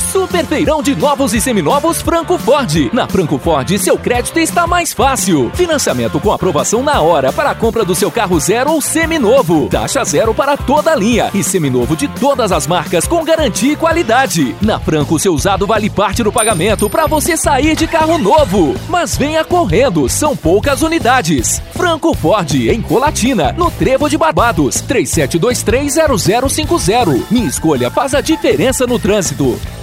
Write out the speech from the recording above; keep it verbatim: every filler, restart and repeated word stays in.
Super Feirão de Novos e Seminovos Franco Ford. Na Franco Ford, seu crédito está mais fácil. Financiamento com aprovação na hora para a compra do seu carro zero ou seminovo. Taxa zero para toda a linha e seminovo de todas as marcas com garantia e qualidade. Na Franco, seu usado vale parte do pagamento para você sair de carro novo. Mas venha correndo, são poucas unidades. Franco Ford, em Colatina, no Trevo de Barbados. três sete dois três zero zero cinco zero. Minha escolha faz a diferença no trânsito.